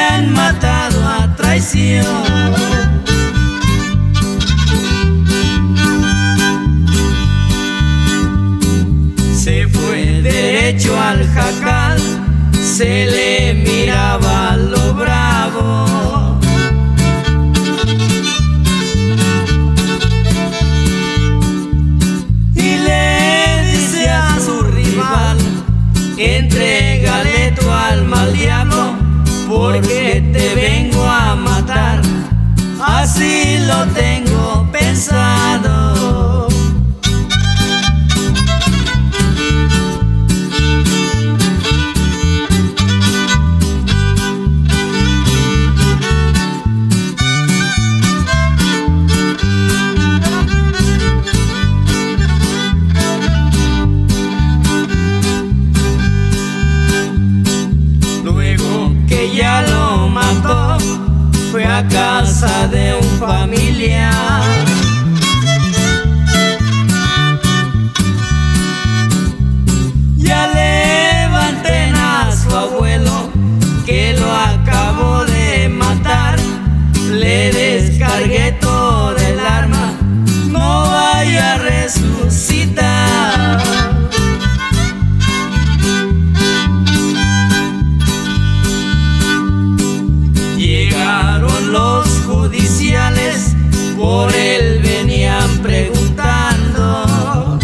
han matado a traición. Se fue derecho al jacal, se le miraba lo bravo. Y le dice a su rival: entrégale tu alma al diablo, porque te vengo a matar, así lo tengo pensado. Que ya lo mató, fue a casa de un familiar. Ya levanten a su abuelo, que lo acabo de matar. Le descargué todo el arma, no vaya a resucitar. Llegaron los judiciales, por él venían preguntando.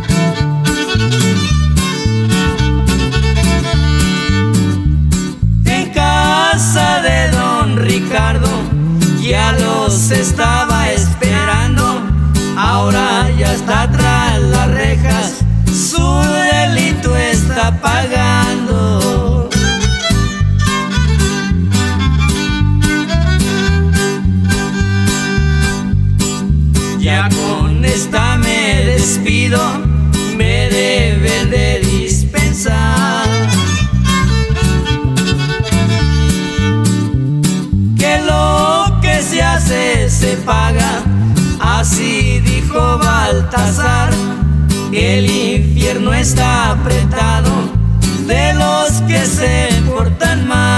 En casa de don Ricardo ya los estaba esperando. Ahora ya está tras las rejas, su delito está pagando. Ya con esta me despido, me deben de dispensar. Que lo que se hace se paga, así dijo Baltasar. El infierno está apretado de los que se portan mal.